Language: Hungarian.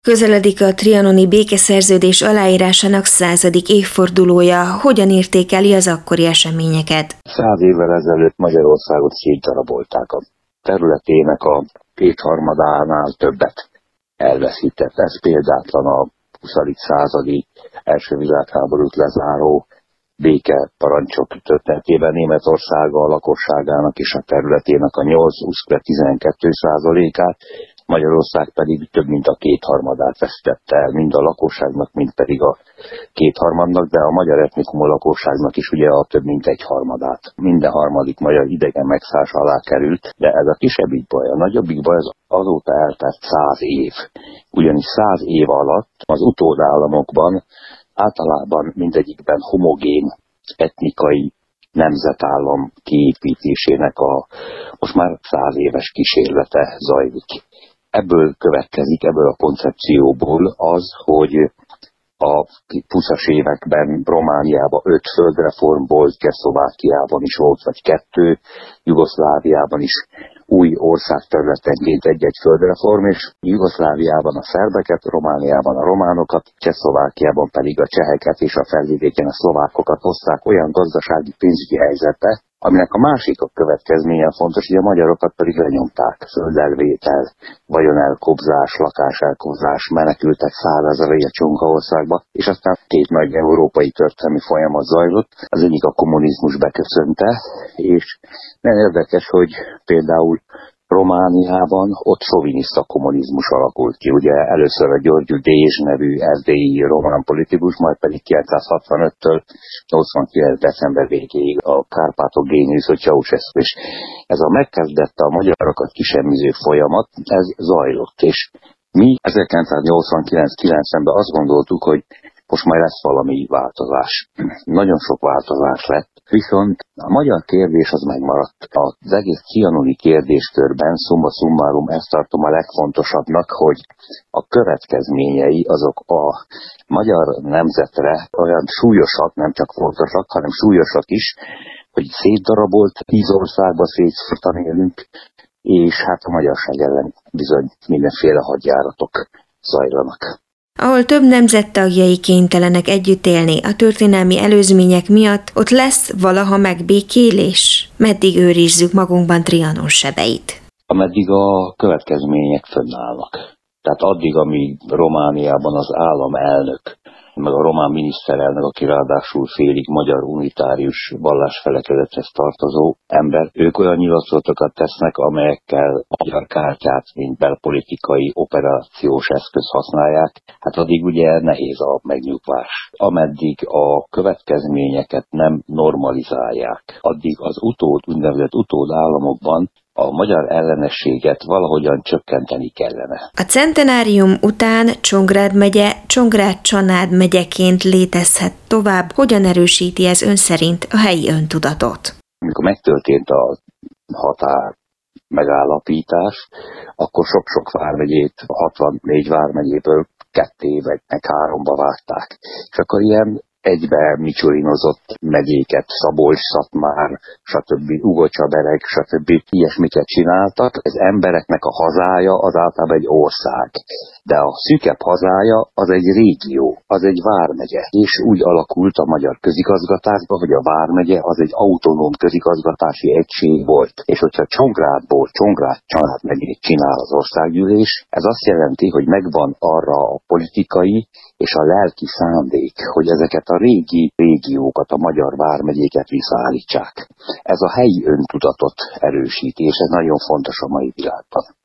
Közeledik a trianoni békeszerződés aláírásának 100. évfordulója. Hogyan értékeli az akkori eseményeket? 100 évvel ezelőtt Magyarországot szétdarabolták. A területének a 2/3-ánál többet elveszített. Ez példátlan a 20. századi első világháborút lezáró békeparancsok történetében. Németország a lakosságának és a területének a 8-12%-át, Magyarország pedig több mint a 2/3-át vesztette el, mind a lakosságnak, mind pedig a 2/3-nak, de a magyar etnikumú lakosságnak is ugye a több mint 1/3-át. Minden harmadik magyar idegen megszállás alá került, de ez a kisebbik baj. A nagyobbik baj az azóta eltelt 100 év. Ugyanis 100 év alatt az utódállamokban általában mindegyikben homogén etnikai nemzetállam kiépítésének a most már 100 éves kísérlete zajlik. Ebből következik, ebből a koncepcióból az, hogy a 20-as években Romániában 5 földreform volt, Csehszlovákiában is volt, vagy 2, Jugoszláviában is új országterületenként egy-egy földreform, és Jugoszláviában a szerbeket, Romániában a románokat, Csehszlovákiában pedig a cseheket és a felvidéken a szlovákokat hozták olyan gazdasági pénzügyi helyzetbe, aminek a másik a következménye fontos, hogy a magyarokat pedig lenyomták. Földelvétel, vagyonelkobzás, lakáselkobzás, menekültek 100 000 a Csonkaországba, és aztán 2 nagy európai történelmi folyamat zajlott. Az egyik a kommunizmus beköszönte, és nagyon érdekes, hogy például Romániában ott soviniszta kommunizmus alakult ki. Ugye először a György Dézs nevű erdélyi román politikus, majd pedig 965-től 89. december végéig a Kárpátok géniusz Ceausescu. És ez a megkezdette a magyarokat kisemmiző folyamat, ez zajlott. És mi 1989-90-ben azt gondoltuk, hogy most majd lesz valami változás. Nagyon sok változás lett, viszont a magyar kérdés az megmaradt. Az egész trianoni kérdéskörben szumma summarum ezt tartom a legfontosabbnak, hogy a következményei azok a magyar nemzetre olyan súlyosak, nem csak fontosak, hanem súlyosak is, hogy szétdarabolt 10 országba szétszórtan élünk, és hát a magyarság ellen bizony mindenféle hadjáratok zajlanak. Ahol több nemzet tagjai kénytelenek együtt élni a történelmi előzmények miatt, ott lesz valaha megbékélés? Meddig őrizzük magunkban Trianon sebeit? Ameddig a következmények fönnállnak. Tehát addig, amíg Romániában az államelnök, meg a román miniszterelnök, aki ráadásul félig magyar unitárius vallásfelekedethez tartozó ember, ők olyan nyilatkozatokat tesznek, amelyekkel a magyar kártyát, mint belpolitikai operációs eszköz használják, hát addig ugye nehéz a megnyugvás. Ameddig a következményeket nem normalizálják, addig az úgynevezett utódállamokban a magyar ellenességet valahogyan csökkenteni kellene. A centenárium után Csongrád megye Csongrád-Csanád megyeként létezhet tovább. Hogyan erősíti ez ön szerint a helyi öntudatot? Amikor megtörtént a határ megállapítás, akkor sok-sok vármegyét, 64 vármegyéből 2 vagy 3-ba vágták. És akkor ilyen egybe micsurinozott megyéket, Szabolcs-Szatmár, stb. Ugocsabereg, stb. Ilyesmiket csináltak. Az embereknek a hazája az általában egy ország, de a szűkebb hazája az egy régió, az egy vármegye. És úgy alakult a magyar közigazgatásban, hogy a vármegye az egy autonóm közigazgatási egység volt. És hogyha Csongrádból Csongrád-Csanád megyét csinál az országgyűlés, ez azt jelenti, hogy megvan arra a politikai és a lelki szándék, hogy ezeket a régi régiókat, a magyar vármegyéket visszaállítsák. Ez a helyi öntudatot erősíti, és ez nagyon fontos a mai világban.